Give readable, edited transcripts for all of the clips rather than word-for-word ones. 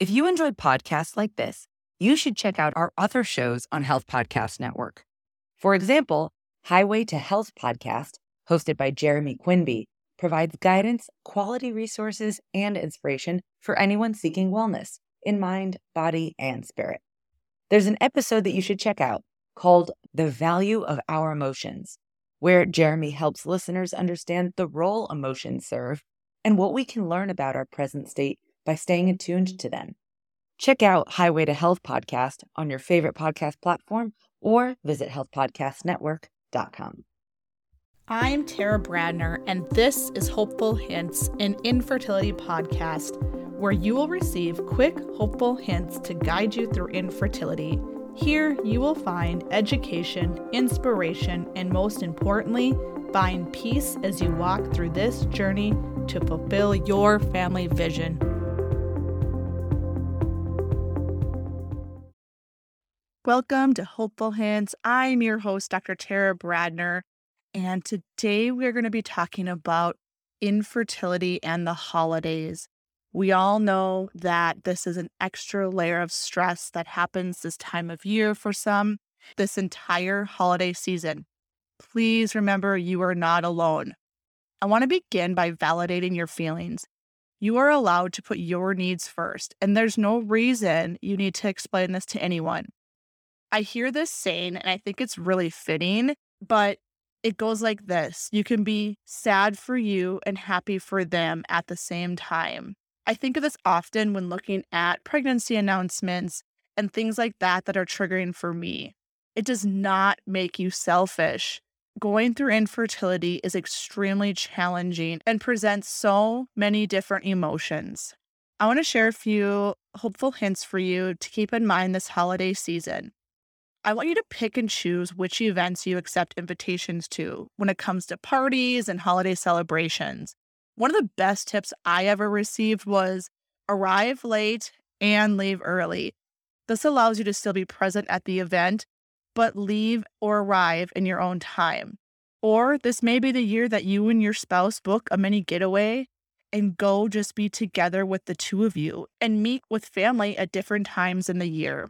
If you enjoyed podcasts like this, you should check out our other shows on Health Podcast Network. For example, Highway to Health podcast, hosted by Jeremy Quinby, provides guidance, quality resources, and inspiration for anyone seeking wellness in mind, body, and spirit. There's an episode that you should check out called The Value of Our Emotions, where Jeremy helps listeners understand the role emotions serve and what we can learn about our present state by staying attuned to them. Check out Highway to Health podcast on your favorite podcast platform or visit healthpodcastnetwork.com. I'm Tara Bradner, and this is Hopeful Hints, an infertility podcast where you will receive quick, hopeful hints to guide you through infertility. Here you will find education, inspiration, and most importantly, find peace as you walk through this journey to fulfill your family vision. Welcome to Hopeful Hints. I'm your host, Dr. Tara Bradner, and today we're going to be talking about infertility and the holidays. We all know that this is an extra layer of stress that happens this time of year for some, this entire holiday season. Please remember you are not alone. I want to begin by validating your feelings. You are allowed to put your needs first, and there's no reason you need to explain this to anyone. I hear this saying, and I think it's really fitting, but it goes like this. You can be sad for you and happy for them at the same time. I think of this often when looking at pregnancy announcements and things like that that are triggering for me. It does not make you selfish. Going through infertility is extremely challenging and presents so many different emotions. I want to share a few hopeful hints for you to keep in mind this holiday season. I want you to pick and choose which events you accept invitations to when it comes to parties and holiday celebrations. One of the best tips I ever received was arrive late and leave early. This allows you to still be present at the event, but leave or arrive in your own time. Or this may be the year that you and your spouse book a mini getaway and go just be together with the two of you and meet with family at different times in the year.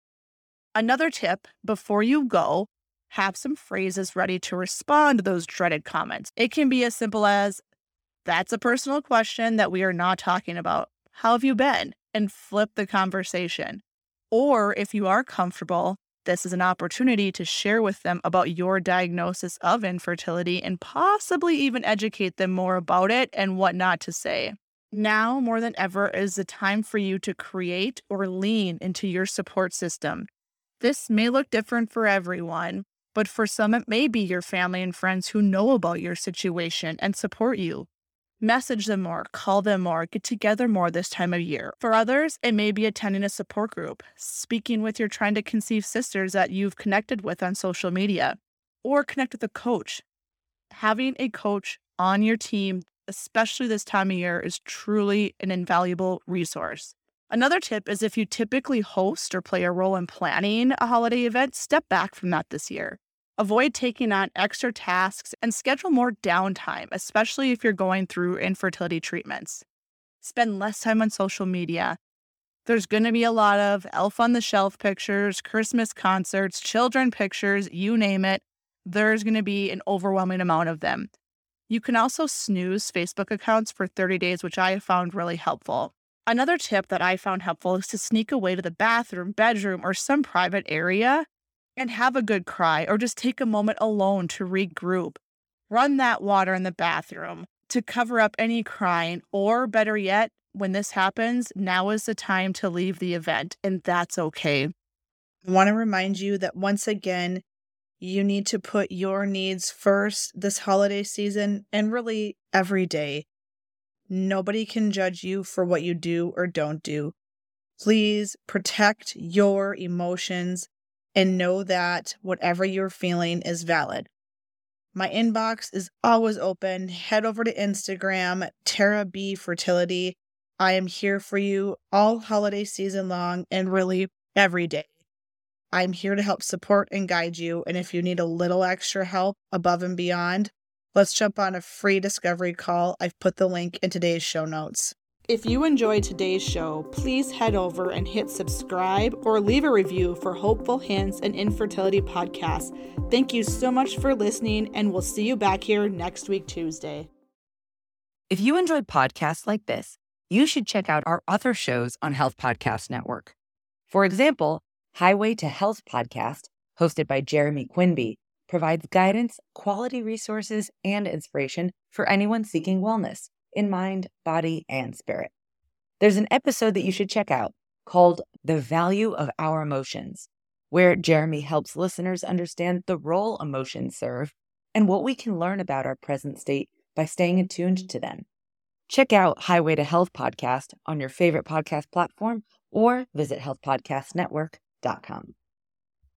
Another tip, before you go, have some phrases ready to respond to those dreaded comments. It can be as simple as, "That's a personal question that we are not talking about. How have you been?" and flip the conversation. Or if you are comfortable, this is an opportunity to share with them about your diagnosis of infertility and possibly even educate them more about it and what not to say. Now, more than ever, is the time for you to create or lean into your support system. This may look different for everyone, but for some it may be your family and friends who know about your situation and support you. Message them more, call them more, get together more this time of year. For others, it may be attending a support group, speaking with your trying to conceive sisters that you've connected with on social media, or connect with a coach. Having a coach on your team, especially this time of year, is truly an invaluable resource. Another tip is if you typically host or play a role in planning a holiday event, step back from that this year. Avoid taking on extra tasks and schedule more downtime, especially if you're going through infertility treatments. Spend less time on social media. There's going to be a lot of elf on the shelf pictures, Christmas concerts, children pictures, you name it. There's going to be an overwhelming amount of them. You can also snooze Facebook accounts for 30 days, which I have found really helpful. Another tip that I found helpful is to sneak away to the bathroom, bedroom, or some private area and have a good cry, or just take a moment alone to regroup. Run that water in the bathroom to cover up any crying, or better yet, when this happens, now is the time to leave the event, and that's okay. I want to remind you that once again, you need to put your needs first this holiday season and really every day. Nobody can judge you for what you do or don't do. Please protect your emotions and know that whatever you're feeling is valid. My inbox is always open. Head over to Instagram, Tara B Fertility. I am here for you all holiday season long and really every day. I'm here to help support and guide you. And if you need a little extra help above and beyond, let's jump on a free discovery call. I've put the link in today's show notes. If you enjoyed today's show, please head over and hit subscribe or leave a review for Hopeful Hints and Infertility Podcast. Thank you so much for listening, and we'll see you back here next week, Tuesday. If you enjoyed podcasts like this, you should check out our other shows on Health Podcast Network. For example, Highway to Health Podcast, hosted by Jeremy Quinby, provides guidance, quality resources, and inspiration for anyone seeking wellness in mind, body, and spirit. There's an episode that you should check out called The Value of Our Emotions, where Jeremy helps listeners understand the role emotions serve and what we can learn about our present state by staying attuned to them. Check out Highway to Health Podcast on your favorite podcast platform or visit healthpodcastnetwork.com.